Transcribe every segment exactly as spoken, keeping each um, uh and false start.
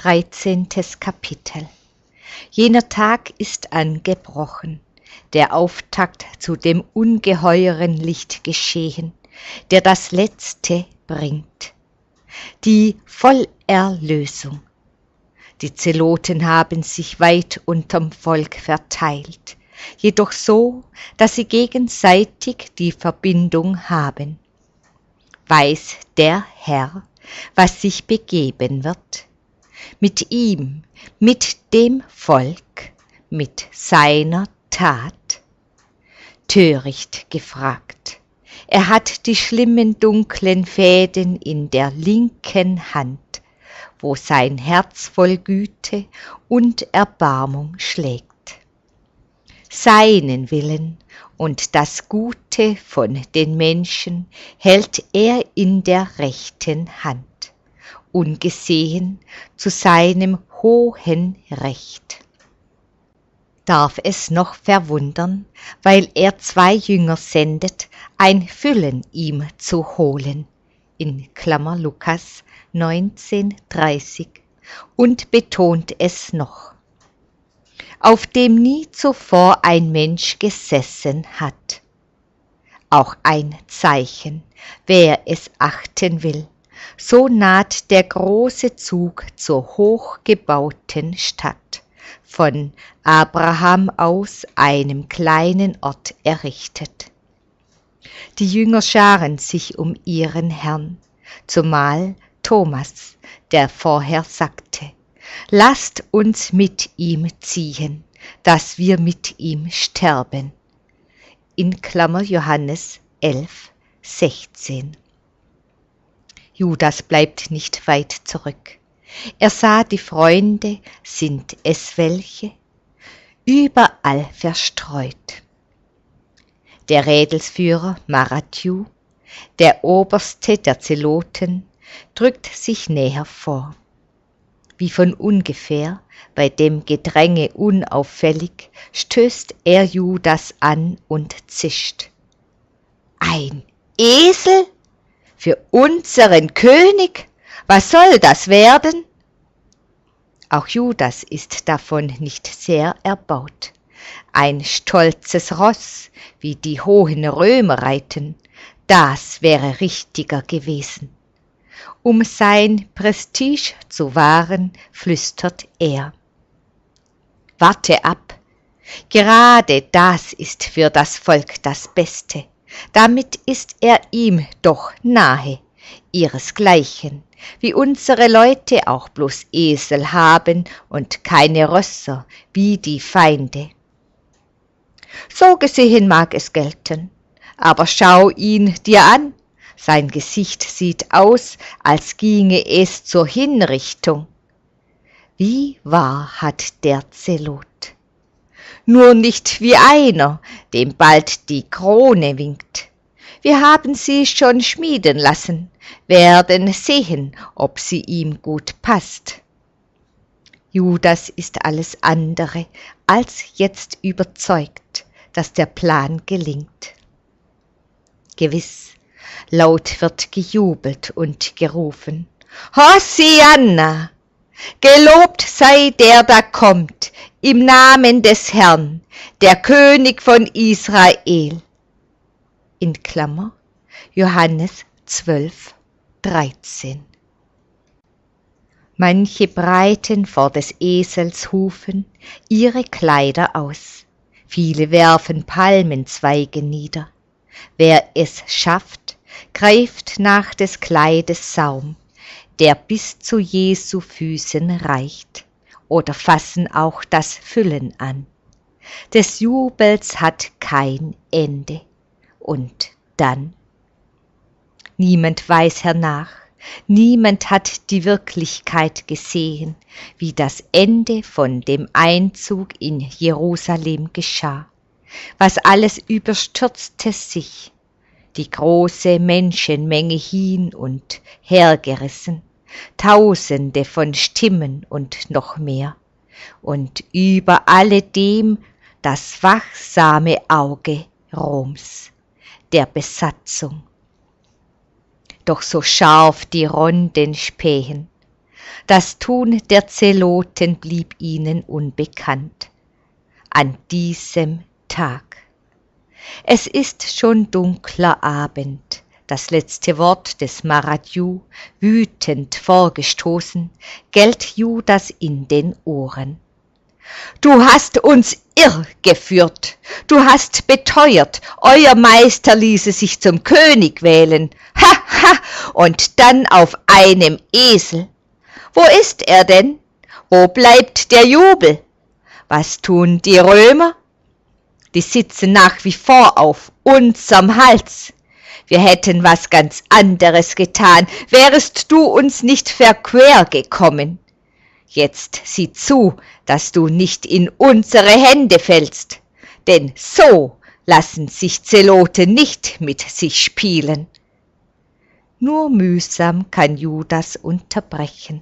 dreizehntes Kapitel. Jener Tag ist angebrochen, der Auftakt zu dem ungeheuren Licht geschehen, der das Letzte bringt, die Vollerlösung. Die Zeloten haben sich weit unterm Volk verteilt, jedoch so, dass sie gegenseitig die Verbindung haben. Weiß der Herr, was sich begeben wird? Mit ihm, mit dem Volk, mit seiner Tat? Töricht gefragt. Er hat die schlimmen dunklen Fäden in der linken Hand, wo sein Herz voll Güte und Erbarmung schlägt. Seinen Willen und das Gute von den Menschen hält er in der rechten Hand, ungesehen zu seinem hohen Recht. Darf es noch verwundern, weil er zwei Jünger sendet, ein Füllen ihm zu holen, in Klammer Lukas neunzehn dreißig, und betont es noch, auf dem nie zuvor ein Mensch gesessen hat. Auch ein Zeichen, wer es achten will, so naht der große Zug zur hochgebauten Stadt, von Abraham aus einem kleinen Ort errichtet. Die Jünger scharen sich um ihren Herrn, zumal Thomas, der vorher sagte, lasst uns mit ihm ziehen, dass wir mit ihm sterben. In Klammer Johannes elf sechzehn. Judas bleibt nicht weit zurück. Er sah, die Freunde sind es welche, überall verstreut. Der Rädelsführer Marathiu, der Oberste der Zeloten, drückt sich näher vor. Wie von ungefähr, bei dem Gedränge unauffällig, stößt er Judas an und zischt. Ein Esel? Für unseren König? Was soll das werden? Auch Judas ist davon nicht sehr erbaut. Ein stolzes Ross, wie die hohen Römer reiten, das wäre richtiger gewesen. Um sein Prestige zu wahren, flüstert er. Warte ab, gerade das ist für das Volk das Beste. Damit ist er ihm doch nahe, ihresgleichen, wie unsere Leute auch bloß Esel haben und keine Rösser, wie die Feinde. So gesehen mag es gelten, aber schau ihn dir an, sein Gesicht sieht aus, als ginge es zur Hinrichtung. Wie wahr hat der Zelot? Nur nicht wie einer, dem bald die Krone winkt. Wir haben sie schon schmieden lassen, werden sehen, ob sie ihm gut passt. Judas ist alles andere als jetzt überzeugt, dass der Plan gelingt. Gewiss, laut wird gejubelt und gerufen, Hosianna! Gelobt sei der da kommt, im Namen des Herrn, der König von Israel. In Klammer Johannes zwölf dreizehn. Manche breiten vor des Esels Hufen ihre Kleider aus, viele werfen Palmenzweige nieder. Wer es schafft, greift nach des Kleides Saum, der bis zu Jesu Füßen reicht, oder fassen auch das Füllen an. Des Jubels hat kein Ende. Und dann? Niemand weiß hernach, niemand hat die Wirklichkeit gesehen, wie das Ende von dem Einzug in Jerusalem geschah. Was alles überstürzte sich, die große Menschenmenge hin und hergerissen, Tausende von Stimmen und noch mehr, und über alledem das wachsame Auge Roms, der Besatzung. Doch so scharf die Ronden spähen, Das Tun der Zeloten blieb ihnen unbekannt. An diesem Tag. Es ist schon dunkler Abend, das letzte Wort des Maradju, wütend vorgestoßen, gellt Judas in den Ohren. Du hast uns irregeführt, du hast beteuert, euer Meister ließe sich zum König wählen, ha, ha, und dann auf einem Esel. Wo ist er denn? Wo bleibt der Jubel? Was tun die Römer? Die sitzen nach wie vor auf unserem Hals. Wir hätten was ganz anderes getan, wärest du uns nicht verquer gekommen. Jetzt sieh zu, dass du nicht in unsere Hände fällst, denn so lassen sich Zeloten nicht mit sich spielen. Nur mühsam kann Judas unterbrechen.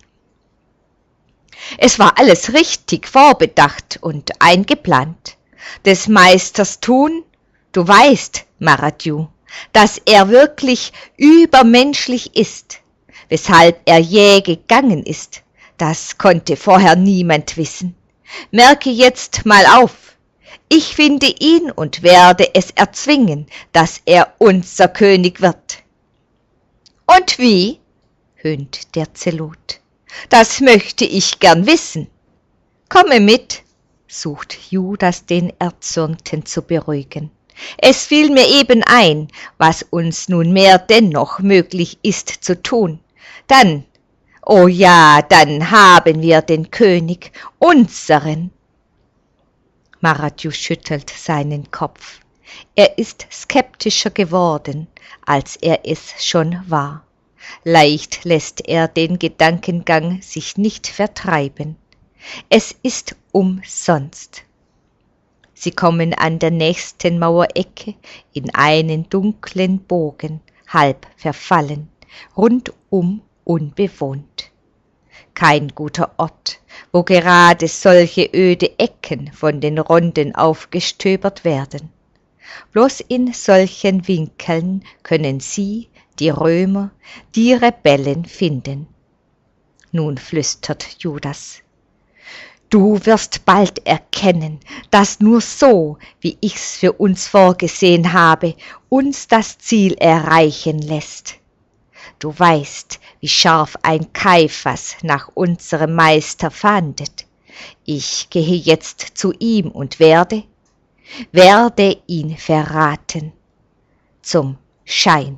Es war alles richtig vorbedacht und eingeplant. Des Meisters Tun, du weißt, Maradju, dass er wirklich übermenschlich ist, weshalb er jäh gegangen ist, das konnte vorher niemand wissen. Merke jetzt mal auf, ich finde ihn und werde es erzwingen, dass er unser König wird. Und wie? höhnt der Zelot. Das möchte ich gern wissen. Komme mit, sucht Judas den Erzürnten zu beruhigen. Es fiel mir eben ein, was uns nunmehr dennoch möglich ist zu tun. Dann, oh ja, dann haben wir den König, unseren. Maradju schüttelt seinen Kopf. Er ist skeptischer geworden, als er es schon war. Leicht lässt er den Gedankengang sich nicht vertreiben. Es ist umsonst. Sie kommen an der nächsten Mauerecke in einen dunklen Bogen, halb verfallen, rundum unbewohnt. Kein guter Ort, wo gerade solche öde Ecken von den Ronden aufgestöbert werden. Bloß in solchen Winkeln können sie, die Römer, die Rebellen finden. Nun flüstert Judas. Du wirst bald erkennen, dass nur so, wie ich's für uns vorgesehen habe, uns das Ziel erreichen lässt. Du weißt, wie scharf ein Kaiphas nach unserem Meister fahndet. Ich gehe jetzt zu ihm und werde, werde ihn verraten. Zum Schein.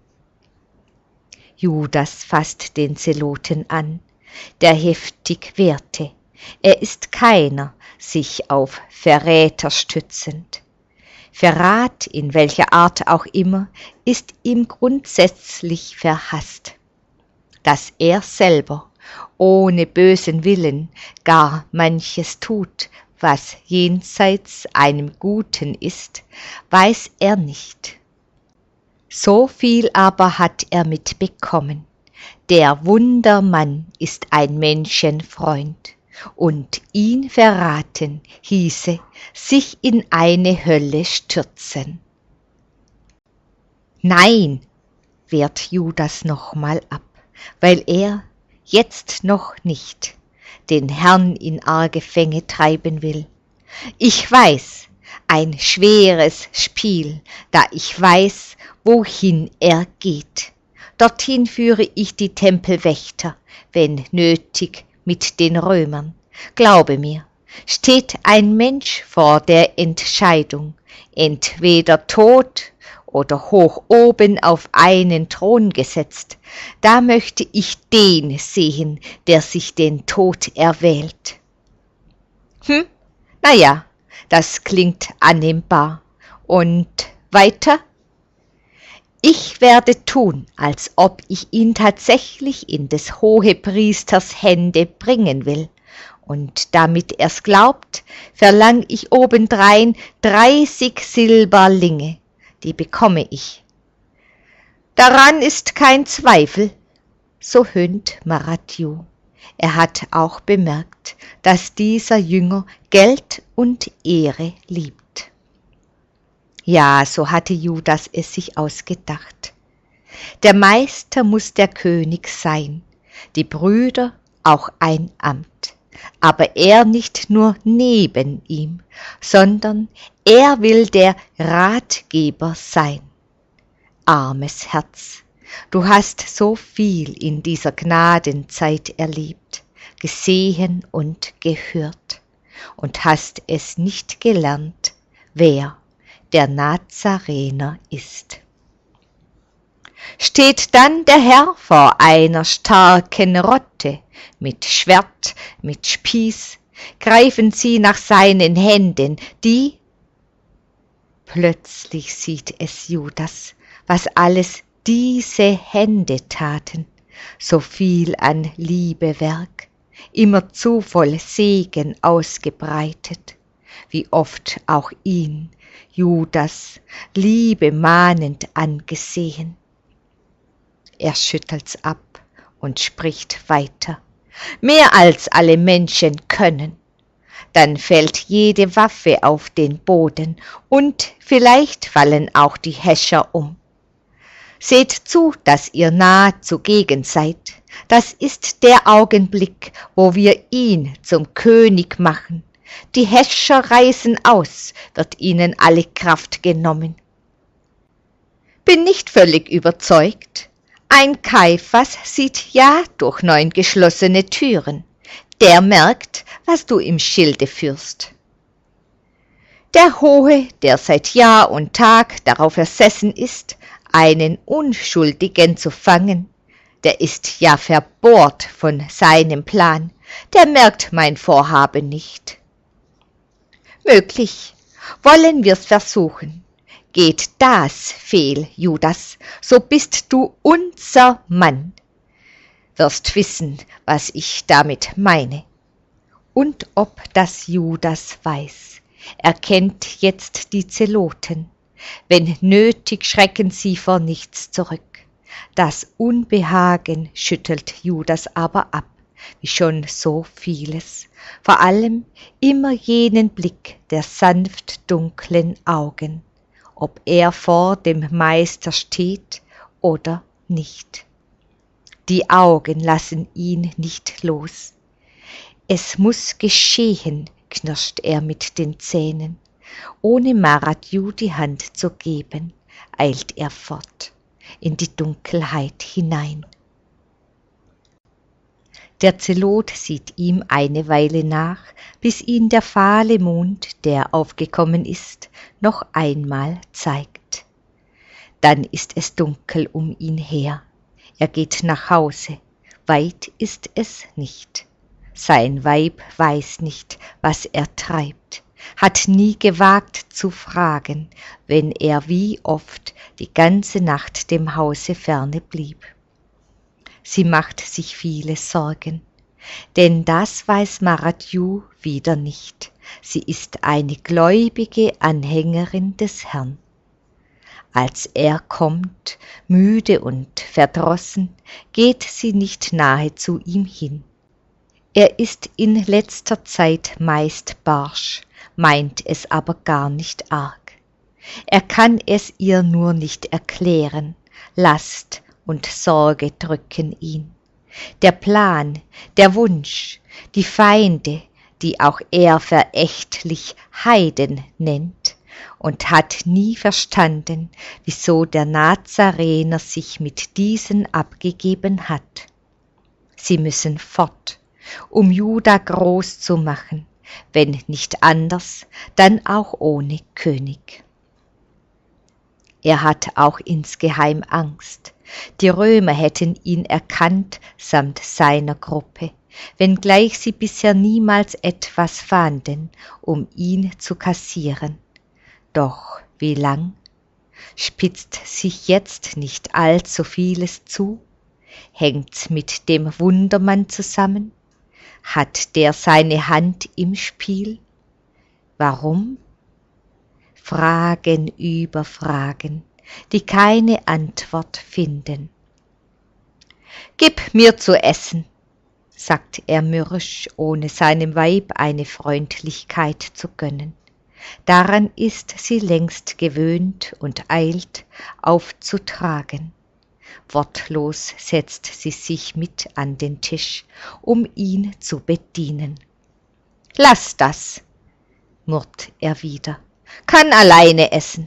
Judas fasst den Zeloten an, der heftig wehrte. Er ist keiner, sich auf Verräter stützend. Verrat, in welcher Art auch immer, ist ihm grundsätzlich verhasst. Dass er selber, ohne bösen Willen, gar manches tut, was jenseits einem Guten ist, weiß er nicht. So viel aber hat er mitbekommen. Der Wundermann ist ein Menschenfreund. Und ihn verraten hieße, sich in eine Hölle stürzen. Nein, wehrt Judas nochmal ab, weil er, jetzt noch nicht, den Herrn in arge Fänge treiben will. Ich weiß, ein schweres Spiel, da ich weiß, wohin er geht. Dorthin führe ich die Tempelwächter, wenn nötig, mit den Römern. Glaube mir, steht ein Mensch vor der Entscheidung, entweder tot oder hoch oben auf einen Thron gesetzt, da möchte ich den sehen, der sich den Tod erwählt. Hm, na ja, das klingt annehmbar. Und weiter? Ich werde tun, als ob ich ihn tatsächlich in des Hohepriesters Hände bringen will. Und damit er's glaubt, verlang ich obendrein dreißig Silberlinge, die bekomme ich. Daran ist kein Zweifel, so höhnt Maradju. Er hat auch bemerkt, dass dieser Jünger Geld und Ehre liebt. Ja, so hatte Judas es sich ausgedacht. Der Meister muss der König sein, die Brüder auch ein Amt, aber er nicht nur neben ihm, sondern er will der Ratgeber sein. Armes Herz, du hast so viel in dieser Gnadenzeit erlebt, gesehen und gehört und hast es nicht gelernt, wer der Nazarener ist. Steht dann der Herr vor einer starken Rotte, mit Schwert, mit Spieß, greifen sie nach seinen Händen, die… Plötzlich sieht es Judas, was alles diese Hände taten, so viel an Liebewerk, immerzu voll Segen ausgebreitet, wie oft auch ihn, Judas, Liebe mahnend angesehen. Er schüttelt's ab und spricht weiter, mehr als alle Menschen können. Dann fällt jede Waffe auf den Boden und vielleicht fallen auch die Häscher um. Seht zu, dass ihr nah zugegen seid. Das ist der Augenblick, wo wir ihn zum König machen. Die Häscher reißen aus, wird ihnen alle Kraft genommen. Bin nicht völlig überzeugt. Ein Kaiphas sieht ja durch neun geschlossene Türen. Der merkt, was du im Schilde führst. Der Hohe, der seit Jahr und Tag darauf ersessen ist, einen Unschuldigen zu fangen, der ist ja verbohrt von seinem Plan, der merkt mein Vorhaben nicht. Möglich, wollen wir's versuchen. Geht das fehl, Judas, so bist du unser Mann. Wirst wissen, was ich damit meine. Und ob das Judas weiß, er kennt jetzt die Zeloten. Wenn nötig, schrecken sie vor nichts zurück. Das Unbehagen schüttelt Judas aber ab, wie schon so vieles. Vor allem immer jenen Blick der sanft dunklen Augen, ob er vor dem Meister steht oder nicht. Die Augen lassen ihn nicht los. Es muß geschehen, knirscht er mit den Zähnen. Ohne Maradju die Hand zu geben, eilt er fort, in die Dunkelheit hinein. Der Zelot sieht ihm eine Weile nach, bis ihn der fahle Mond, der aufgekommen ist, noch einmal zeigt. Dann ist es dunkel um ihn her. Er geht nach Hause, weit ist es nicht. Sein Weib weiß nicht, was er treibt, hat nie gewagt zu fragen, wenn er wie oft die ganze Nacht dem Hause ferne blieb. Sie macht sich viele Sorgen, denn das weiß Maradju wieder nicht. Sie ist eine gläubige Anhängerin des Herrn. Als er kommt, müde und verdrossen, geht sie nicht nahe zu ihm hin. Er ist in letzter Zeit meist barsch, meint es aber gar nicht arg. Er kann es ihr nur nicht erklären, Last und Sorge drücken ihn. Der Plan, der Wunsch, die Feinde, die auch er verächtlich Heiden nennt, und hat nie verstanden, wieso der Nazarener sich mit diesen abgegeben hat. Sie müssen fort, um Juda groß zu machen, wenn nicht anders, dann auch ohne König. Er hat auch insgeheim Angst. Die Römer hätten ihn erkannt samt seiner Gruppe, wenngleich sie bisher niemals etwas fanden, um ihn zu kassieren. Doch wie lang? Spitzt sich jetzt nicht allzu vieles zu? Hängt's mit dem Wundermann zusammen? Hat der seine Hand im Spiel? Warum? Fragen über Fragen, die keine Antwort finden. »Gib mir zu essen«, sagt er mürrisch, ohne seinem Weib eine Freundlichkeit zu gönnen. Daran ist sie längst gewöhnt und eilt aufzutragen. Wortlos setzt sie sich mit an den Tisch, um ihn zu bedienen. »Lass das«, murrt er wieder, »kann alleine essen.«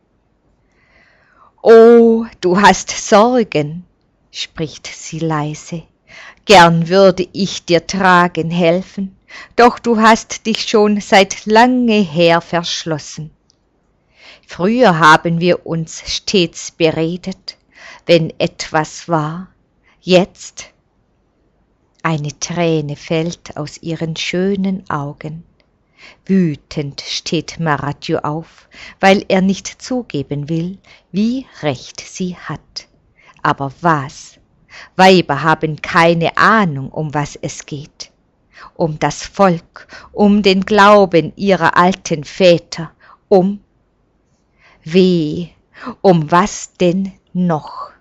»Oh, du hast Sorgen«, spricht sie leise, »gern würde ich dir tragen helfen, doch du hast dich schon seit lange her verschlossen. Früher haben wir uns stets beredet, wenn etwas war, jetzt«, eine Träne fällt aus ihren schönen Augen. Wütend steht Maratjo auf, weil er nicht zugeben will, wie recht sie hat. Aber was? Weiber haben keine Ahnung, um was es geht. Um das Volk, um den Glauben ihrer alten Väter, um... Weh, um was denn noch?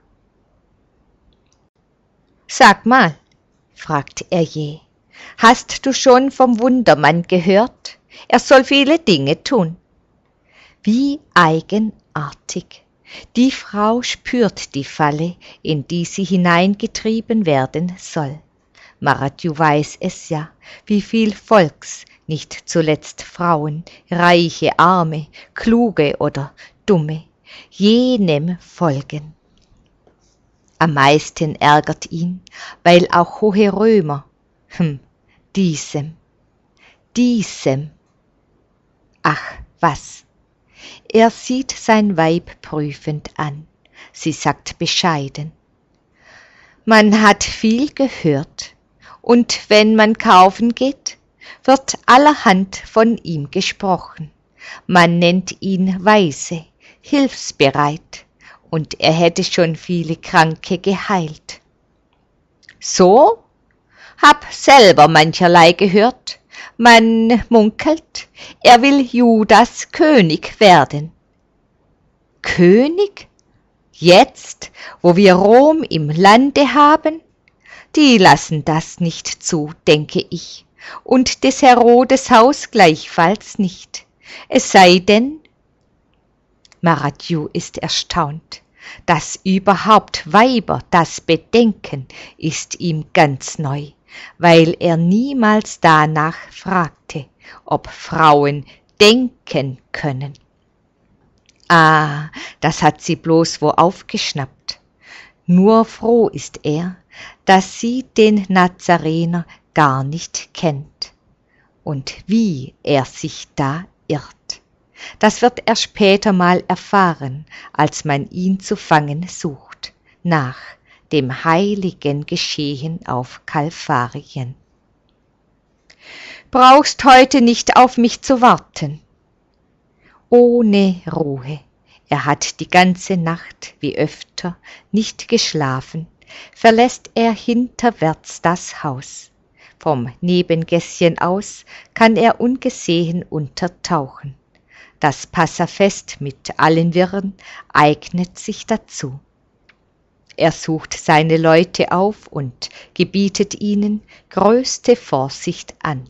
»Sag mal«, fragt er jäh, »hast du schon vom Wundermann gehört? Er soll viele Dinge tun.« Wie eigenartig. Die Frau spürt die Falle, in die sie hineingetrieben werden soll. Maratjo weiß es ja, wie viel Volks, nicht zuletzt Frauen, reiche, arme, kluge oder dumme, jenem folgen. Am meisten ärgert ihn, weil auch hohe Römer, hm, diesem, diesem, ach was. Er sieht sein Weib prüfend an. Sie sagt bescheiden: »Man hat viel gehört, und wenn man kaufen geht, wird allerhand von ihm gesprochen. Man nennt ihn weise, hilfsbereit, und er hätte schon viele Kranke geheilt.« »So? Hab selber mancherlei gehört. Man munkelt, er will Judas König werden.« »König? Jetzt, wo wir Rom im Lande haben? Die lassen das nicht zu, denke ich, und des Herodes Haus gleichfalls nicht. Es sei denn...« Maratjo ist erstaunt. Dass überhaupt Weiber das bedenken, ist ihm ganz neu, weil er niemals danach fragte, ob Frauen denken können. Ah, das hat sie bloß wo aufgeschnappt. Nur froh ist er, dass sie den Nazarener gar nicht kennt und wie er sich da irrt. Das wird er später mal erfahren, als man ihn zu fangen sucht, nach dem heiligen Geschehen auf Kalvarien. »Brauchst heute nicht auf mich zu warten.« Ohne Ruhe, er hat die ganze Nacht, wie öfter, nicht geschlafen, verlässt er hinterwärts das Haus. Vom Nebengässchen aus kann er ungesehen untertauchen. Das Passafest mit allen Wirren eignet sich dazu. Er sucht seine Leute auf und gebietet ihnen größte Vorsicht an.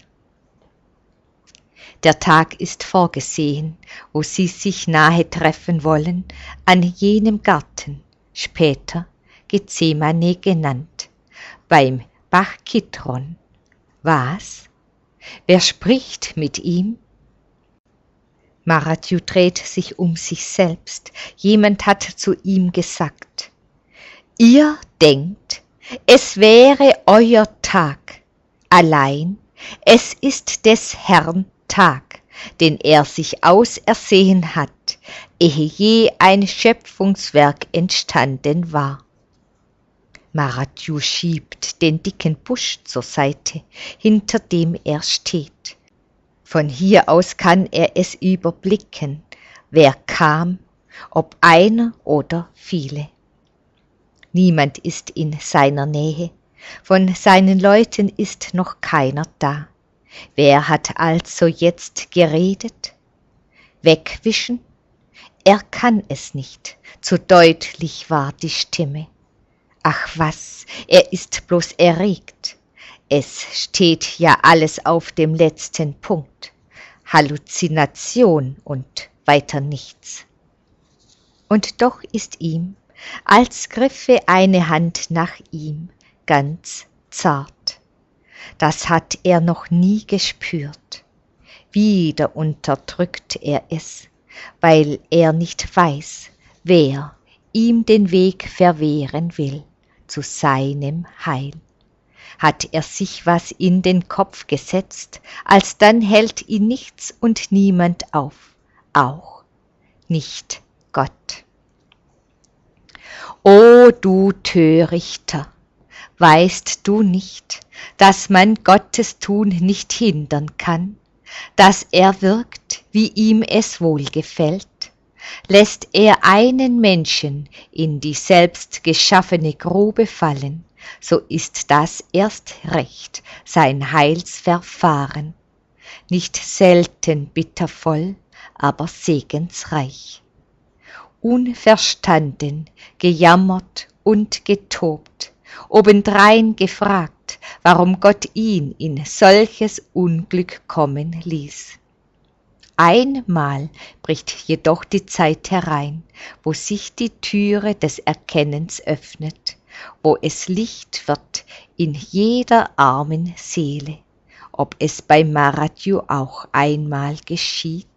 Der Tag ist vorgesehen, wo sie sich nahe treffen wollen, an jenem Garten, später Gethsemane genannt, beim Bach Kidron. Was? Wer spricht mit ihm? Maratjo dreht sich um sich selbst. Jemand hat zu ihm gesagt: »Ihr denkt, es wäre euer Tag. Allein, es ist des Herrn Tag, den er sich ausersehen hat, ehe je ein Schöpfungswerk entstanden war.« Maratjo schiebt den dicken Busch zur Seite, hinter dem er steht. Von hier aus kann er es überblicken, wer kam, ob einer oder viele. Niemand ist in seiner Nähe, von seinen Leuten ist noch keiner da. Wer hat also jetzt geredet? Wegwischen? Er kann es nicht, zu deutlich war die Stimme. Ach was, er ist bloß erregt. Es steht ja alles auf dem letzten Punkt. Halluzination und weiter nichts. Und doch ist ihm, als griffe eine Hand nach ihm, ganz zart. Das hat er noch nie gespürt. Wieder unterdrückt er es, weil er nicht weiß, wer ihm den Weg verwehren will zu seinem Heil. Hat er sich was in den Kopf gesetzt, alsdann hält ihn nichts und niemand auf, auch nicht Gott. O du Törichter, weißt du nicht, dass man Gottes Tun nicht hindern kann, dass er wirkt, wie ihm es wohlgefällt? Lässt er einen Menschen in die selbst geschaffene Grube fallen, so ist das erst recht sein Heilsverfahren, nicht selten bittervoll, aber segensreich. Unverstanden, gejammert und getobt, obendrein gefragt, warum Gott ihn in solches Unglück kommen ließ. Einmal bricht jedoch die Zeit herein, wo sich die Türe des Erkennens öffnet, wo es Licht wird in jeder armen Seele, ob es bei Maradju auch einmal geschieht.